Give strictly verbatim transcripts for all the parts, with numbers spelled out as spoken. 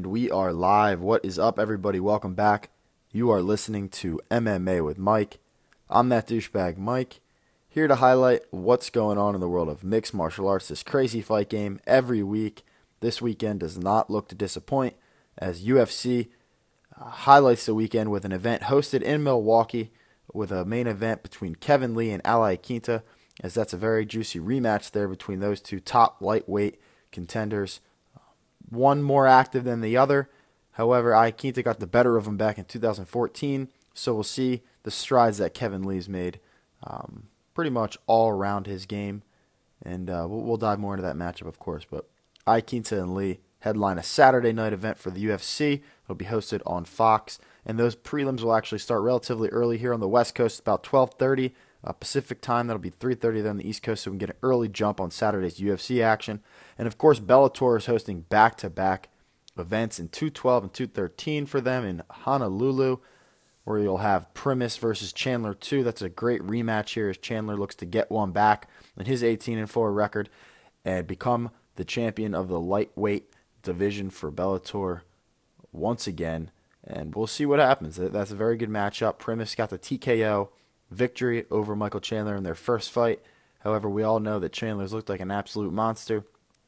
And we are live. What is up, everybody? Welcome back. You are listening to M M A with Mike. I'm that douchebag Mike, here to highlight what's going on in the world of mixed martial arts, this crazy fight game every week. This weekend does not look to disappoint, as U F C uh, highlights the weekend with an event hosted in Milwaukee with a main event between Kevin Lee and Al Iaquinta, as that's a very juicy rematch there between those two top lightweight contenders. One more active than the other. However, Iaquinta got the better of him back in two thousand fourteen, so we'll see the strides that Kevin Lee's made um, pretty much all around his game. And uh, we'll, we'll dive more into that matchup, of course. But Iaquinta and Lee headline a Saturday night event for the U F C. It'll be hosted on Fox. And those prelims will actually start relatively early here on the West Coast, about twelve thirty uh, Pacific time. That'll be three thirty there on the East Coast, so we can get an early jump on Saturday's U F C action. And, of course, Bellator is hosting back-to-back events in two twelve and two thirteen for them in Honolulu, where you'll have Primus versus Chandler two. That's a great rematch here as Chandler looks to get one back on his eighteen and four record and become the champion of the lightweight division for Bellator once again. And we'll see what happens. That's a very good matchup. Primus got the T K O victory over Michael Chandler in their first fight. However, we all know that Chandler's looked like an absolute monster.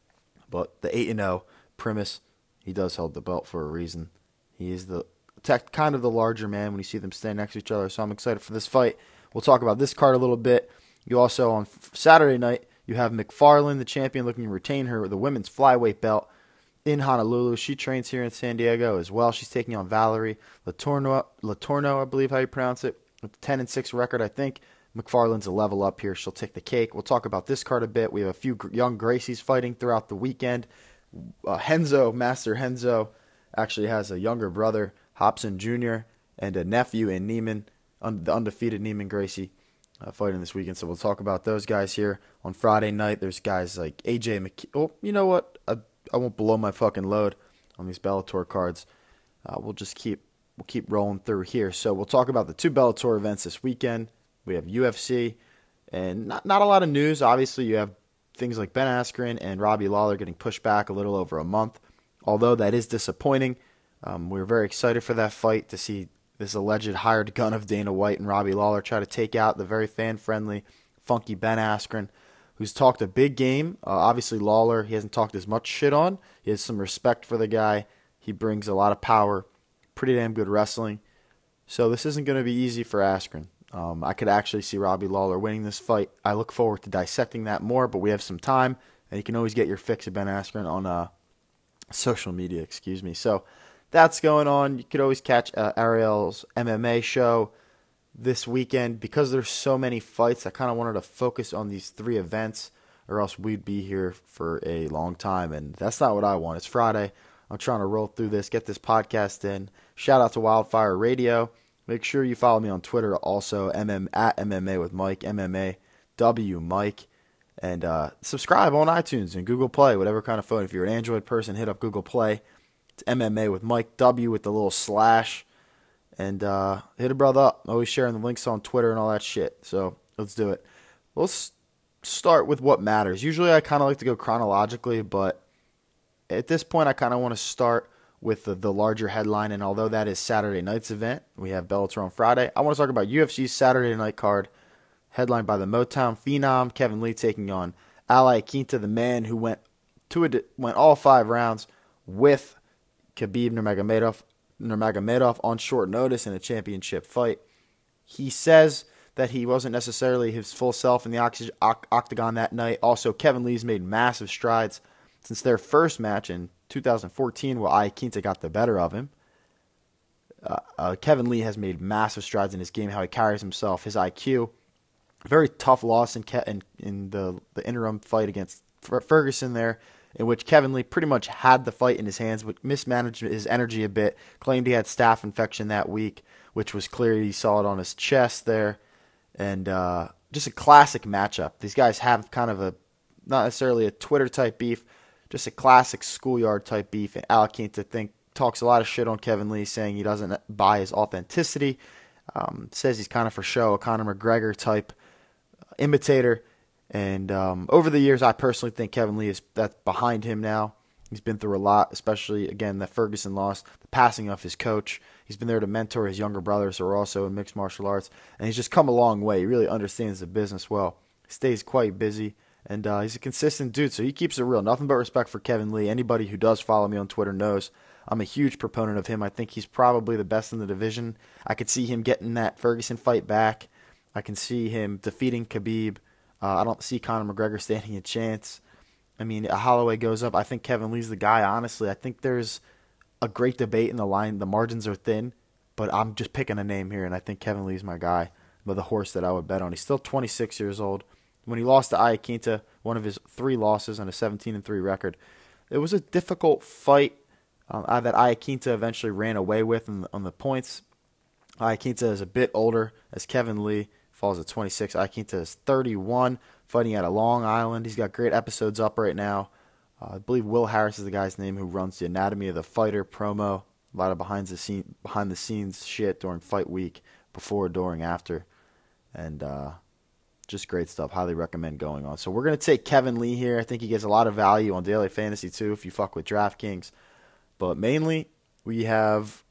But the eight and oh Primus, he does hold the belt for a reason. He is the tech, kind of the larger man when you see them stand next to each other. So I'm excited for this fight. We'll talk about this card a little bit. You also, on Saturday night, you have McFarlane, the champion, looking to retain her the women's flyweight belt in Honolulu. She trains here in San Diego as well. She's taking on Valerie Latorno, Latorno, I believe how you pronounce it, with a ten and six record, I think. McFarlane's a level up here. She'll take the cake. We'll talk about this card a bit. We have a few young Gracies fighting throughout the weekend. Uh, Henzo, Master Henzo, actually has a younger brother, Hobson Junior, and a nephew in Neiman, un- the undefeated Neiman Gracie, uh, fighting this weekend. So we'll talk about those guys here. On Friday night, there's guys like A J McKee. Oh, you know what? I, I won't blow my fucking load on these Bellator cards. Uh, we'll just keep we'll keep rolling through here. So we'll talk about the two Bellator events this weekend. We have U F C, and not not a lot of news. Obviously, you have things like Ben Askren and Robbie Lawler getting pushed back a little over a month, although that is disappointing. Um, we were very excited for that fight to see this alleged hired gun of Dana White and Robbie Lawler try to take out the very fan-friendly, funky Ben Askren, who's talked a big game. Uh, obviously, Lawler, he hasn't talked as much shit on. He has some respect for the guy. He brings a lot of power, pretty damn good wrestling. So this isn't going to be easy for Askren. Um, I could actually see Robbie Lawler winning this fight. I look forward to dissecting that more, but we have some time, and you can always get your fix of Ben Askren on uh, social media, excuse me. So that's going on. You could always catch uh, Ariel's M M A show this weekend. Because there's so many fights, I kind of wanted to focus on these three events, or else we'd be here for a long time, and that's not what I want. It's Friday. I'm trying to roll through this, get this podcast in. Shout out to Wildfire Radio. Make sure you follow me on Twitter also, M M at M M A with Mike, M M A W Mike. And uh, subscribe on iTunes and Google Play, whatever kind of phone. If you're an Android person, hit up Google Play. It's M M A with Mike, W with the little slash. And uh, hit a brother up. Always sharing the links on Twitter and all that shit. So let's do it. Let's start with what matters. Usually I kind of like to go chronologically, but at this point I kind of want to start with the, the larger headline, and although that is Saturday night's event, we have Bellator on Friday. I want to talk about U F C's Saturday night card, headlined by the Motown Phenom, Kevin Lee taking on Al Iaquinta, the man who went to a, went all five rounds with Khabib Nurmagomedov, Nurmagomedov on short notice in a championship fight. He says that he wasn't necessarily his full self in the oxy, oct- octagon that night. Also, Kevin Lee's made massive strides since their first match in two thousand fourteen, where Iaquinta got the better of him. Uh, uh, Kevin Lee has made massive strides in his game, how he carries himself, his I Q. Very tough loss in Ke- in, in the, the interim fight against F- Ferguson there, in which Kevin Lee pretty much had the fight in his hands, but mismanaged his energy a bit, claimed he had staph infection that week, which was clear. He saw it on his chest there. And uh, just a classic matchup. These guys have kind of a, not necessarily a Twitter-type beef, just a classic schoolyard-type beef. And Al Iaquinta think talks a lot of shit on Kevin Lee, saying he doesn't buy his authenticity. Um, says he's kind of for show, a Conor McGregor-type imitator. And um, over the years, I personally think Kevin Lee is that's behind him now. He's been through a lot, especially, again, that Ferguson loss, the passing of his coach. He's been there to mentor his younger brothers who are also in mixed martial arts, and he's just come a long way. He really understands the business well. He stays quite busy, and uh, he's a consistent dude, so he keeps it real. Nothing but respect for Kevin Lee. Anybody who does follow me on Twitter knows I'm a huge proponent of him. I think he's probably the best in the division. I could see him getting that Ferguson fight back. I can see him defeating Khabib. Uh, I don't see Conor McGregor standing a chance. I mean, Holloway goes up. I think Kevin Lee's the guy, honestly. I think there's a great debate in the line. The margins are thin, but I'm just picking a name here, and I think Kevin Lee's my guy, but the horse that I would bet on. He's still twenty-six years old. When he lost to Iaquinta, one of his three losses on a seventeen and three record, it was a difficult fight um, that Iaquinta eventually ran away with on the, on the points. Iaquinta is a bit older, as Kevin Lee falls at twenty-six. Iaquinta is thirty-one, fighting out of Long Island. He's got great episodes up right now. Uh, I believe Will Harris is the guy's name who runs the Anatomy of the Fighter promo. A lot of behind the scene, behind the scenes shit during fight week, before, during, after, and uh, just great stuff. Highly recommend going on. So we're gonna take Kevin Lee here. I think he gets a lot of value on daily fantasy too if you fuck with DraftKings. But mainly we have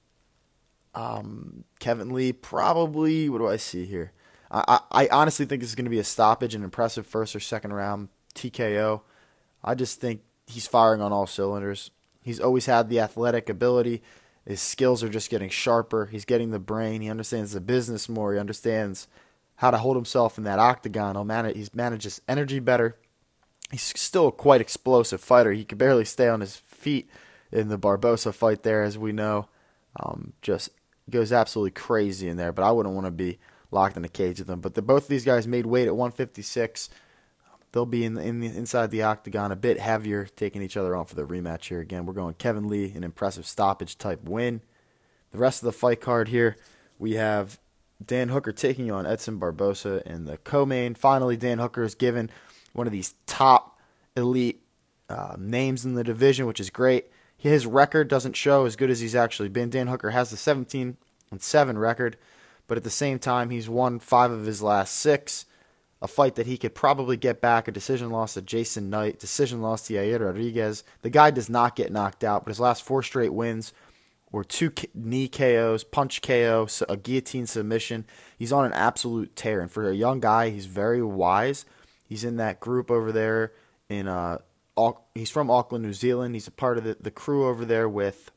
um, Kevin Lee. Probably, what do I see here? I, I, I honestly think this is going to be a stoppage, an impressive first or second round T K O. I just think he's firing on all cylinders. He's always had the athletic ability. His skills are just getting sharper. He's getting the brain. He understands the business more. He understands how to hold himself in that octagon. He'll manage, he's managed his energy better. He's still a quite explosive fighter. He could barely stay on his feet in the Barbosa fight there, as we know. Um, just goes absolutely crazy in there, but I wouldn't want to be locked in a cage with them. But the, both of these guys made weight at one fifty-six. They'll be in the, in the, inside the octagon, a bit heavier, taking each other on for the rematch here. Again, we're going Kevin Lee, an impressive stoppage-type win. The rest of the fight card here, we have Dan Hooker taking on Edson Barbosa in the co-main. Finally, Dan Hooker is given one of these top elite uh, names in the division, which is great. His record doesn't show as good as he's actually been. Dan Hooker has the seventeen and seven record, but at the same time, he's won five of his last six. A fight that he could probably get back, a decision loss to Jason Knight, decision loss to Yair Rodriguez. The guy does not get knocked out, but his last four straight wins were two knee K Os, punch K O, a guillotine submission. He's on an absolute tear, and for a young guy, he's very wise. He's in that group over there in uh, he's from Auckland, New Zealand. He's a part of the, the crew over there with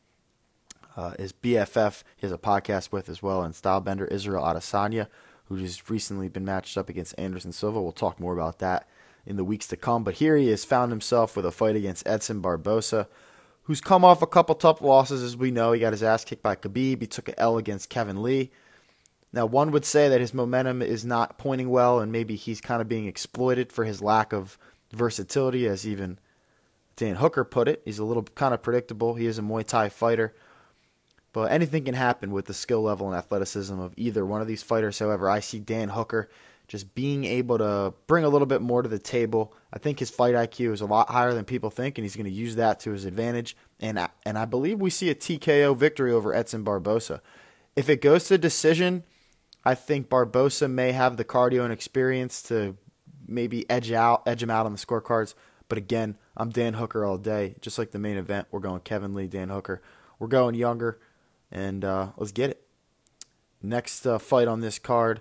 uh, his B F F. He has a podcast with as well, and Stylebender Israel Adesanya, who just recently been matched up against Anderson Silva. We'll talk more about that in the weeks to come. But here he has found himself with a fight against Edson Barbosa, who's come off a couple tough losses, as we know. He got his ass kicked by Khabib. He took an L against Kevin Lee. Now, one would say that his momentum is not pointing well, and maybe he's kind of being exploited for his lack of versatility, as even Dan Hooker put it. He's a little kind of predictable. He is a Muay Thai fighter. But anything can happen with the skill level and athleticism of either one of these fighters. However, I see Dan Hooker just being able to bring a little bit more to the table. I think his fight I Q is a lot higher than people think, and he's going to use that to his advantage. And I, and I believe we see a T K O victory over Edson Barbosa. If it goes to decision, I think Barbosa may have the cardio and experience to maybe edge out, edge him out on the scorecards. But again, I'm Dan Hooker all day. Just like the main event, we're going Kevin Lee, Dan Hooker. We're going younger. And uh, let's get it. Next uh, fight on this card,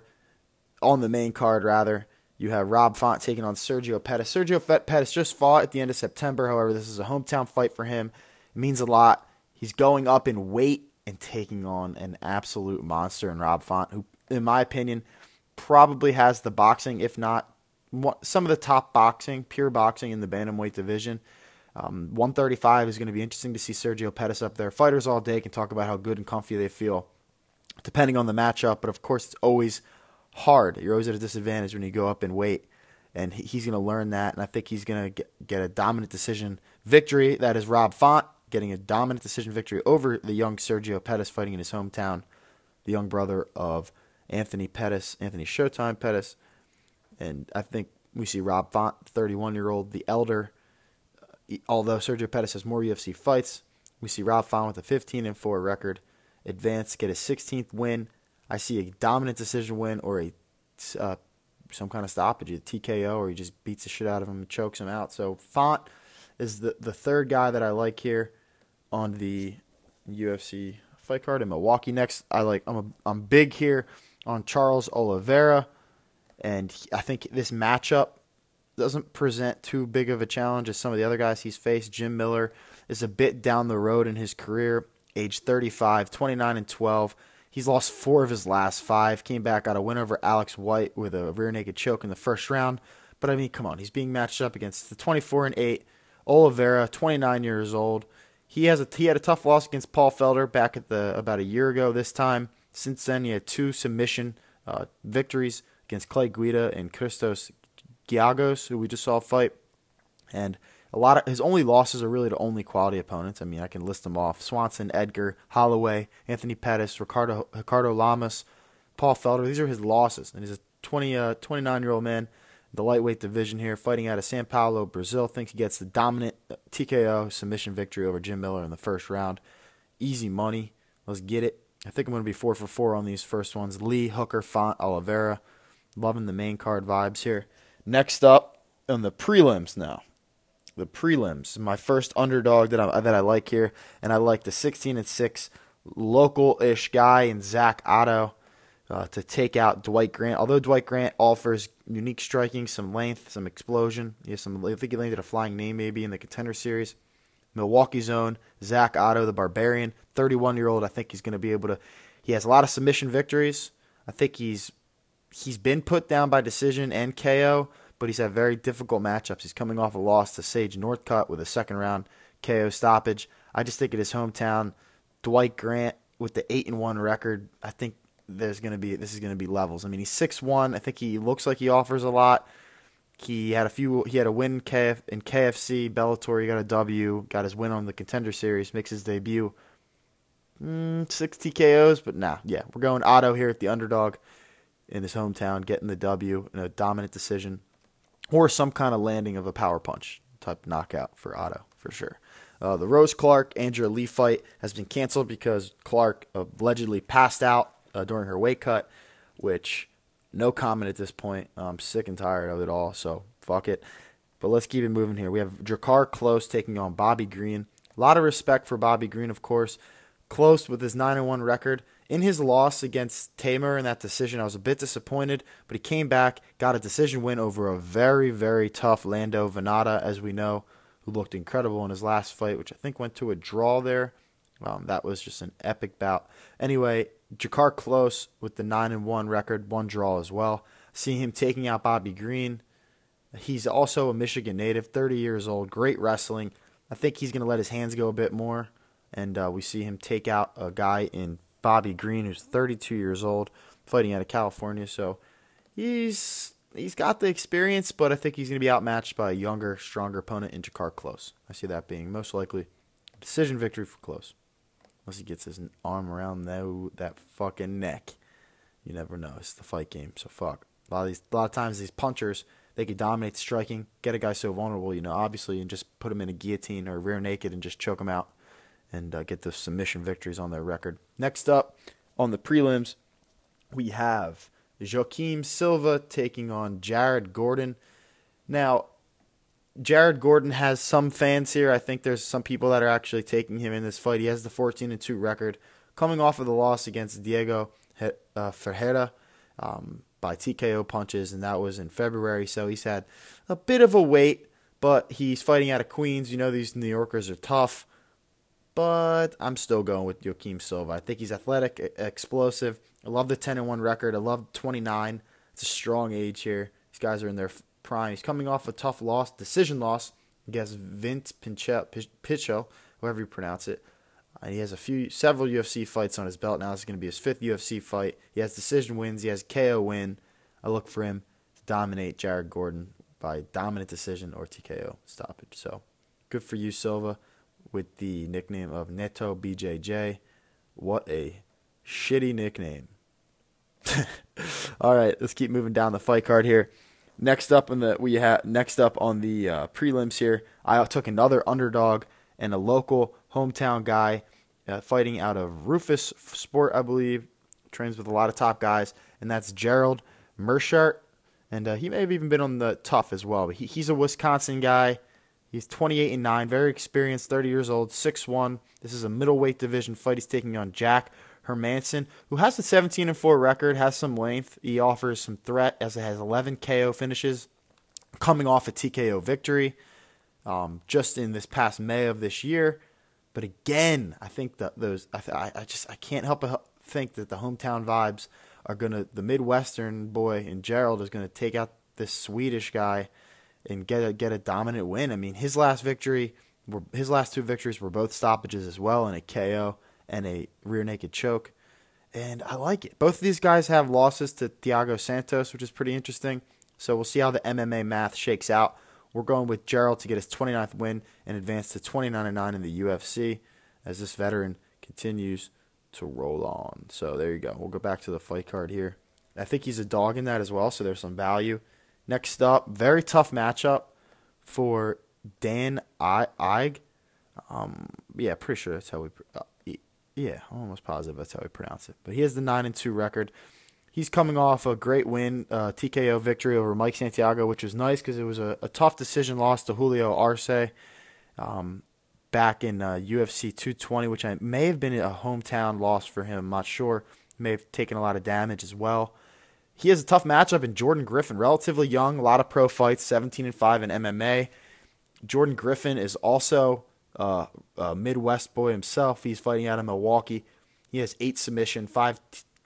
on the main card rather, you have Rob Font taking on Sergio Pettis. Sergio Pettis just fought at the end of September. However, this is a hometown fight for him. It means a lot. He's going up in weight and taking on an absolute monster in Rob Font, who, in my opinion, probably has the boxing, if not some of the top boxing, pure boxing in the bantamweight division. Um, one thirty-five is going to be interesting to see Sergio Pettis up there. Fighters all day can talk about how good and comfy they feel, depending on the matchup. But of course, it's always hard. You're always at a disadvantage when you go up in weight, and he's going to learn that. And I think he's going to get a dominant decision victory. That is Rob Font getting a dominant decision victory over the young Sergio Pettis, fighting in his hometown, the young brother of Anthony Pettis, Anthony Showtime Pettis. And I think we see Rob Font, thirty-one-year-old, the elder. Although Sergio Pettis has more U F C fights, we see Rob Font with a fifteen and four record advance, get his sixteenth win. I see a dominant decision win or a uh, some kind of stoppage, a T K O, or he just beats the shit out of him and chokes him out. So Font is the, the third guy that I like here on the U F C fight card in Milwaukee. Next, I like I'm a, I'm big here on Charles Oliveira, and he, I think this matchup doesn't present too big of a challenge as some of the other guys he's faced. Jim Miller is a bit down the road in his career, age thirty-five, twenty-nine and twelve. He's lost four of his last five. Came back, got a win over Alex White with a rear naked choke in the first round. But I mean, come on, he's being matched up against the twenty-four and eight Oliveira, twenty-nine years old. He has a he had a tough loss against Paul Felder back at the about a year ago. This time, since then, he had two submission uh, victories against Clay Guida and Christos Giagos, who we just saw fight. And a lot of his only losses are really to only quality opponents. I mean, I can list them off: Swanson, Edgar, Holloway, Anthony Pettis, Ricardo Ricardo Lamas, Paul Felder. These are his losses, and he's a twenty, uh, twenty-nine-year-old man. The lightweight division here, fighting out of Sao Paulo, Brazil. Thinks he gets the dominant T K O submission victory over Jim Miller in the first round. Easy money. Let's get it. I think I'm going to be four for four on these first ones. Lee, Hooker, Font, Oliveira. Loving the main card vibes here. Next up on the prelims now. The prelims. My first underdog that I that I like here, and I like the sixteen and six local-ish guy in Zach Otto. Uh, to take out Dwight Grant. Although Dwight Grant offers unique striking, some length, some explosion. He has some, I think he landed a flying name maybe in the Contender Series. Milwaukee's own Zach Otto, the Barbarian, thirty-one-year-old. I think he's going to be able to. He has a lot of submission victories. I think he's he's been put down by decision and K O, but he's had very difficult matchups. He's coming off a loss to Sage Northcutt with a second round K O stoppage. I just think at his hometown, Dwight Grant with the eight and one record, I think there's going to be this is going to be levels. I mean, he's six one. I think he looks like he offers a lot. He had a few he had a win K F, in K F C, Bellator, he got a W, got his win on the Contender Series, makes his debut. Mm, six T K Os, but nah, yeah, we're going Otto here at the underdog in his hometown, getting the W in a dominant decision or some kind of landing of a power punch type knockout for Otto for sure. Uh, the Rose Clark Andrea Lee fight has been canceled because Clark allegedly passed out Uh, during her weight cut, which no comment at this point. I'm sick and tired of it all, so fuck it. But let's keep it moving here. We have Drakkar Klose taking on Bobby Green. A lot of respect for Bobby Green, of course. Klose with his nine and one record. In his loss against Tamer in that decision, I was a bit disappointed, but he came back, got a decision win over a very, very tough Lando Venata, as we know, who looked incredible in his last fight, which I think went to a draw there. Um, that was just an epic bout. Anyway, Drakkar Klose with the nine and one record, one draw as well. Seeing him taking out Bobby Green. He's also a Michigan native, thirty years old, great wrestling. I think he's going to let his hands go a bit more, and uh, we see him take out a guy in Bobby Green who's thirty-two years old, fighting out of California. So he's he's got the experience, but I think he's going to be outmatched by a younger, stronger opponent in Drakkar Klose. I see that being most likely a decision victory for Klose. Unless he gets his arm around that, that fucking neck. You never know. It's the fight game, so fuck. A lot of these, a lot of times these punchers, they could dominate the striking, get a guy so vulnerable, you know, obviously, and just put him in a guillotine or rear naked and just choke him out and uh, get the submission victories on their record. Next up, on the prelims, we have Joaquim Silva taking on Jared Gordon. Now, Jared Gordon has some fans here. I think there's some people that are actually taking him in this fight. He has the fourteen and two record, coming off of the loss against Diego uh, Ferreira um, by T K O punches, and that was in February. So he's had a bit of a wait, but he's fighting out of Queens. You know these New Yorkers are tough, but I'm still going with Joaquim Silva. I think he's athletic, explosive. I love the ten and one record. I love twenty-nine. It's a strong age here. These guys are in their prime. He's coming off a tough loss, decision loss against Vince Pichel, however you pronounce it. Uh, he has a few, several U F C fights on his belt now. This is going to be his fifth U F C fight. He has decision wins. He has K O win. I look for him to dominate Jared Gordon by dominant decision or T K O stoppage. So good for you, Silva, with the nickname of Neto B J J. What a shitty nickname. All right, let's keep moving down the fight card here. Next up in the we have next up on the uh, prelims here, I took another underdog and a local hometown guy uh, fighting out of Rufus Sport, I believe, trains with a lot of top guys, and that's Gerald Mershart, and uh, he may have even been on the Tough as well. But he, he's a Wisconsin guy. He's twenty-eight and nine, very experienced, thirty years old, six one. This is a middleweight division fight. He's taking on Jack Hermansson, who has a seventeen and four record, has some length. He offers some threat as it has eleven K O finishes, coming off a T K O victory um, just in this past May of this year. But again, I think that those I, I just I can't help but think that the hometown vibes are gonna the Midwestern boy in Gerald is gonna take out this Swedish guy and get a get a dominant win. I mean, his last victory, his last two victories were both stoppages as well, and a K O and a rear naked choke. And I like it. Both of these guys have losses to Thiago Santos, which is pretty interesting. So we'll see how the M M A math shakes out. We're going with Gerald to get his twenty-ninth win and advance to twenty-nine and nine in the U F C as this veteran continues to roll on. So there you go. We'll go back to the fight card here. I think he's a dog in that as well, so there's some value. Next up, very tough matchup for Dan Ige. Um, yeah, pretty sure that's how we. Uh, yeah, I'm almost positive that's how we pronounce it. But he has the nine and two record. He's coming off a great win, uh, T K O victory over Mike Santiago, which was nice because it was a, a tough decision loss to Julio Arce um, back in uh, U F C two twenty, which I, may have been a hometown loss for him. I'm not sure. He may have taken a lot of damage as well. He has a tough matchup in Jordan Griffin, relatively young, a lot of pro fights, seventeen and five in M M A. Jordan Griffin is also uh, a Midwest boy himself. He's fighting out of Milwaukee. He has eight submission, five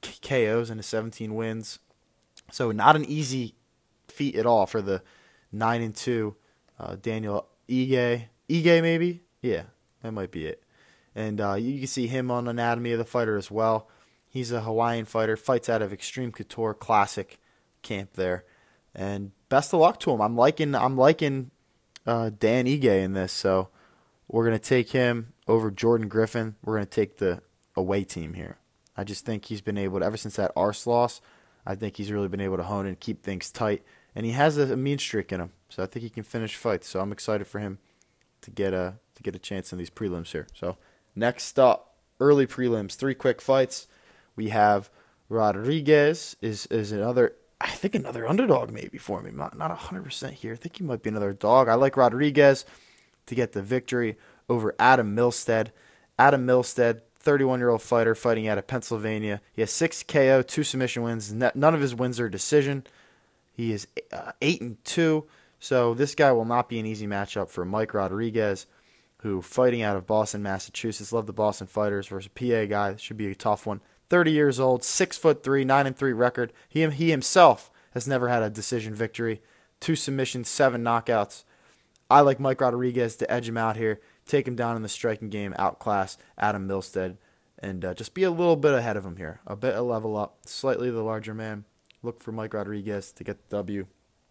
K Os, and his seventeen wins. So not an easy feat at all for the nine and two uh, Daniel Ige. Ige maybe? Yeah, that might be it. And uh, you can see him on Anatomy of the Fighter as well. He's a Hawaiian fighter, fights out of Extreme Couture Classic camp there. And best of luck to him. I'm liking I'm liking uh, Dan Ige in this, so we're going to take him over Jordan Griffin. We're going to take the away team here. I just think he's been able to, ever since that Arce loss, I think he's really been able to hone and keep things tight. And he has a, a mean streak in him, so I think he can finish fights. So I'm excited for him to get a to get a chance in these prelims here. So next up, early prelims, three quick fights. We have Rodriguez is is another, I think another underdog maybe for me. Not not one hundred percent here. I think he might be another dog. I like Rodriguez to get the victory over Adam Milstead. Adam Milstead, thirty-one-year-old fighter fighting out of Pennsylvania. He has six K O, two submission wins. None of his wins are decision. He is uh, eight and two. So this guy will not be an easy matchup for Mike Rodriguez, who fighting out of Boston, Massachusetts. Love the Boston Fighters versus a P A guy. This should be a tough one. thirty years old, six foot three, nine and three record. He he himself has never had a decision victory. Two submissions, seven knockouts. I like Mike Rodriguez to edge him out here, take him down in the striking game, outclass Adam Milstead, and uh, just be a little bit ahead of him here. A bit a level up, slightly the larger man. Look for Mike Rodriguez to get the W.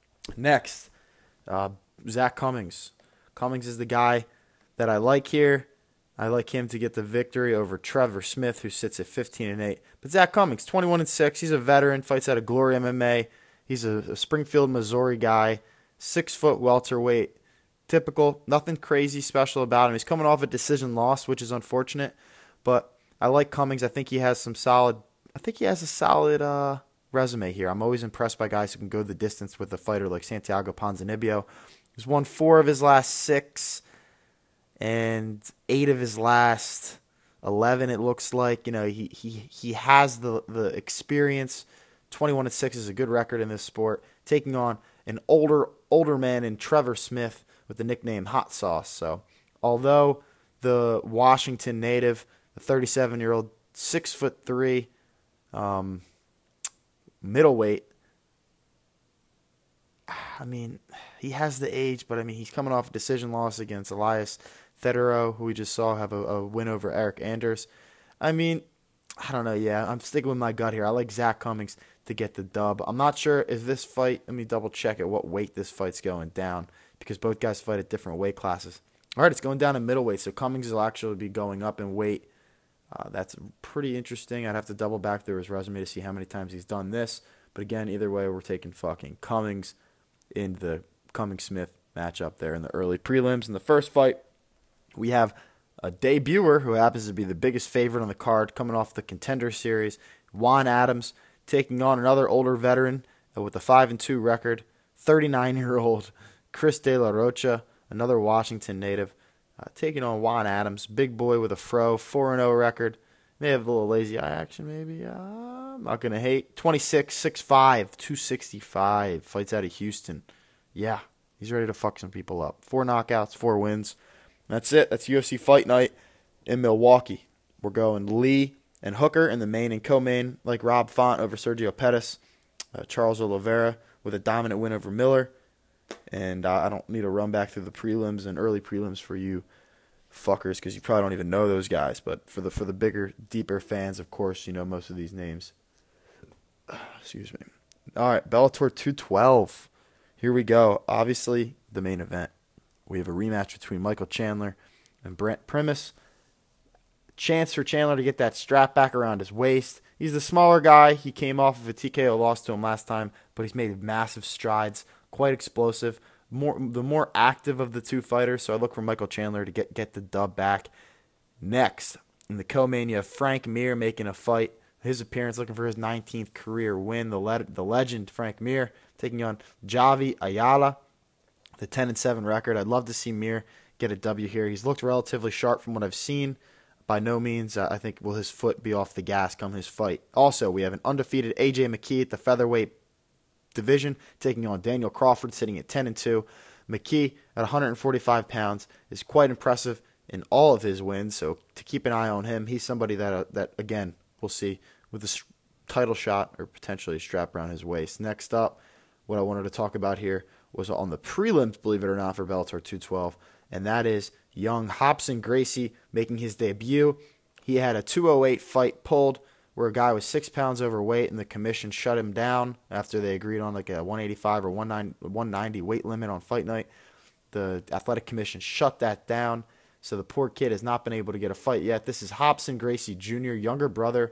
Next, uh, Zach Cummings. Cummings is the guy that I like here. I like him to get the victory over Trevor Smith, who sits at fifteen and eight. But Zach Cummings, twenty-one and six. He's a veteran, fights out of Glory M M A. He's a, a Springfield, Missouri guy, six foot welterweight. Typical, nothing crazy special about him. He's coming off a decision loss, which is unfortunate. But I like Cummings. I think he has some solid. I think he has a solid uh, resume here. I'm always impressed by guys who can go the distance with a fighter like Santiago Ponzinibbio. He's won four of his last six. And eight of his last eleven, it looks like. You know, he he he has the the experience. twenty-one and six is a good record in this sport. Taking on an older older man in Trevor Smith with the nickname Hot Sauce. So, although the Washington native, the thirty-seven-year-old, six foot three, um, middleweight. I mean, he has the age, but I mean, he's coming off a decision loss against Elias Federo, who we just saw have a, a win over Eric Anders. I mean, I don't know. Yeah, I'm sticking with my gut here. I like Zach Cummings to get the dub. I'm not sure if this fight, let me double check at what weight this fight's going down, because both guys fight at different weight classes. All right, it's going down to middleweight, so Cummings will actually be going up in weight. Uh, that's pretty interesting. I'd have to double back through his resume to see how many times he's done this. But again, either way, we're taking fucking Cummings in the Cummings-Smith matchup there in the early prelims. In the first fight, we have a debuter who happens to be the biggest favorite on the card, coming off the Contender Series, Juan Adams, taking on another older veteran with a five and two record, thirty-nine-year-old Chris De La Rocha. another Washington native, uh, taking on Juan Adams, big boy with a fro, four and oh record. May have a little lazy eye action, maybe. Uh, I'm not going to hate. twenty-six, six five, two sixty-five. Fights out of Houston. Yeah, he's ready to fuck some people up. Four knockouts, four wins. That's it. That's U F C Fight Night in Milwaukee. We're going Lee and Hooker in the main and co-main, like Rob Font over Sergio Pettis. Uh, Charles Oliveira with a dominant win over Miller. And uh, I don't need to run back through the prelims and early prelims for you fuckers because you probably don't even know those guys. But for the for the bigger, deeper fans, of course, you know most of these names. Excuse me. All right, Bellator two twelve. Here we go. Obviously, the main event. We have a rematch between Michael Chandler and Brent Primus. Chance for Chandler to get that strap back around his waist. He's the smaller guy. He came off of a T K O loss to him last time, but he's made massive strides. Quite explosive. More the more active of the two fighters, so I look for Michael Chandler to get, get the dub back. Next, in the co-main, you have Frank Mir making a fight. His appearance, looking for his nineteenth career win. The le- the legend, Frank Mir, taking on Javi Ayala, the ten and seven record. I'd love to see Mir get a W here. He's looked relatively sharp from what I've seen. By no means, uh, I think, will his foot be off the gas come his fight. Also, we have an undefeated A J McKee at the featherweight division, taking on Daniel Crawford, sitting at ten and two. McKee, at one hundred forty-five pounds, is quite impressive in all of his wins, so to keep an eye on him. He's somebody that, uh, that again, we'll see with a title shot or potentially a strap around his waist. Next up, what I wanted to talk about here was on the prelims, believe it or not, for Bellator two twelve, and that is young Robson Gracie making his debut. He had a two oh eight fight pulled where a guy was six pounds overweight and the commission shut him down after they agreed on like a one eighty-five or one ninety weight limit on fight night. The athletic commission shut that down, so the poor kid has not been able to get a fight yet. This is Robson Gracie Junior, younger brother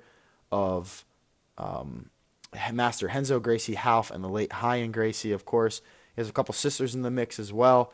of um, Master Renzo Gracie Half and the late Ryan Gracie, of course. He has a couple sisters in the mix as well.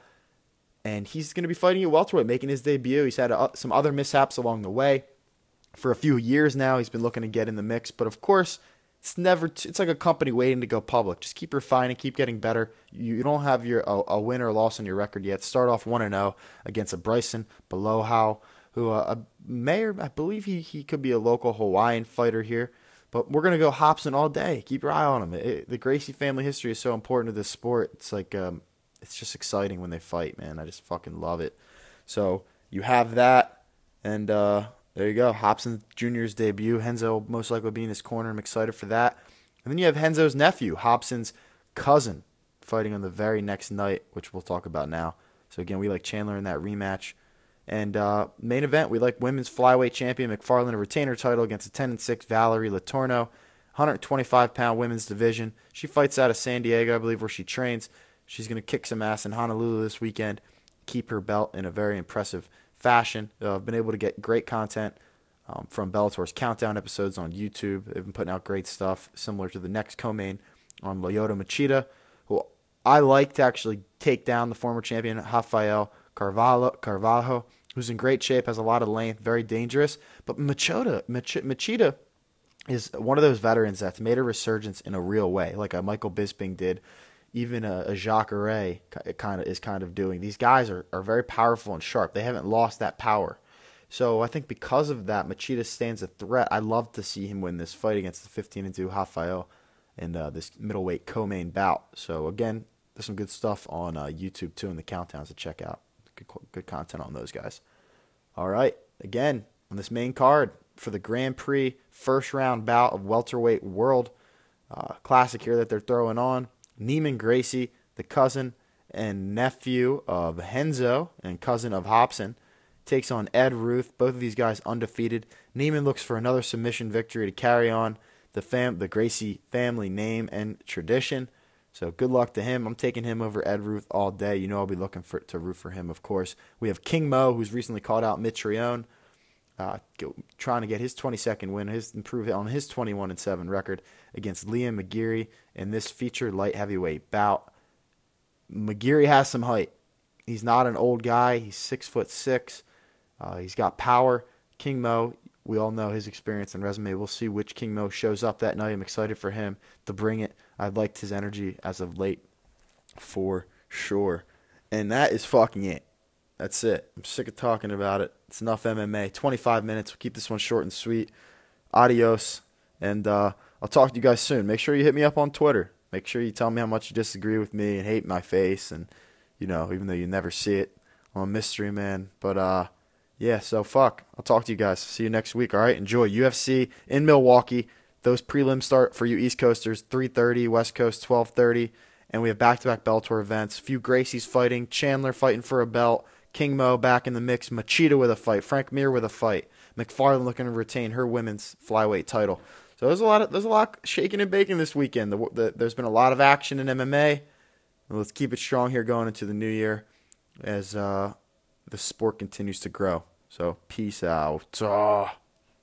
And he's going to be fighting at welterweight, making his debut. He's had a, some other mishaps along the way. For a few years now, he's been looking to get in the mix. But of course, it's never. T- it's like a company waiting to go public. Just keep refining, keep getting better. You, you don't have your a, a win or loss on your record yet. Start off one and zero against a Bryson Belohau, who uh, may or I believe he he could be a local Hawaiian fighter here. But we're gonna go Robson all day. Keep your eye on him. It, the Gracie family history is so important to this sport. It's like. Um, It's just exciting when they fight, man. I just fucking love it. So you have that, and uh, there you go. Robson Junior's debut. Renzo most likely will be in his corner. I'm excited for that. And then you have Renzo's nephew, Robson's cousin, fighting on the very next night, which we'll talk about now. So again, we like Chandler in that rematch. And uh, main event, we like women's flyweight champion McFarland, a retainer title against a ten and six Valerie Latorno, one twenty-five pound women's division. She fights out of San Diego, I believe, where she trains. She's going to kick some ass in Honolulu this weekend, keep her belt in a very impressive fashion. Uh, I've been able to get great content um, from Bellator's Countdown episodes on YouTube. They've been putting out great stuff, similar to the next co-main on Lyoto Machida, who I like to actually take down the former champion, Rafael Carvalho, Carvalho, who's in great shape, has a lot of length, very dangerous. But Machida, Mach- Machida is one of those veterans that's made a resurgence in a real way, like a Michael Bisping did. Even a, a Jacare kind of is kind of doing. These guys are, are very powerful and sharp. They haven't lost that power. So I think because of that, Machida stands a threat. I'd love to see him win this fight against the fifteen and two Rafael in uh, this middleweight co-main bout. So again, there's some good stuff on uh, YouTube too in the countdowns to check out. Good, good content on those guys. All right, again on this main card for the Grand Prix first round bout of welterweight world uh, classic here that they're throwing on. Neiman Gracie, the cousin and nephew of Renzo and cousin of Robson, takes on Ed Ruth. Both of these guys undefeated. Neiman looks for another submission victory to carry on the fam- the Gracie family name and tradition. So good luck to him. I'm taking him over Ed Ruth all day. You know I'll be looking for to root for him, of course. We have King Mo, who's recently called out Mitrione, uh, trying to get his twenty-second win, his improve on his twenty-one and seven record against Liam McGeary in this featured light heavyweight bout. McGeary has some height. He's not an old guy. He's six foot six. Uh, he's got power. King Mo, we all know his experience and resume. We'll see which King Mo shows up that night. I'm excited for him to bring it. I've liked his energy as of late, for sure. And that is fucking it. That's it. I'm sick of talking about it. It's enough M M A. twenty-five minutes. We'll keep this one short and sweet. Adios. And uh, I'll talk to you guys soon. Make sure you hit me up on Twitter. Make sure you tell me how much you disagree with me and hate my face. And, you know, even though you never see it, I'm a mystery man. But, uh, yeah, so fuck. I'll talk to you guys. See you next week, all right? Enjoy U F C in Milwaukee. Those prelims start for you East Coasters, three thirty, West Coast, twelve thirty. And we have back-to-back Bellator events. A few Gracies fighting, Chandler fighting for a belt, King Mo back in the mix, Machida with a fight, Frank Mir with a fight, McFarlane looking to retain her women's flyweight title. So there's a lot of there's a lot shaking and baking this weekend. The, the, there's been a lot of action in M M A. Let's keep it strong here going into the new year as uh, the sport continues to grow. So peace out. Oh.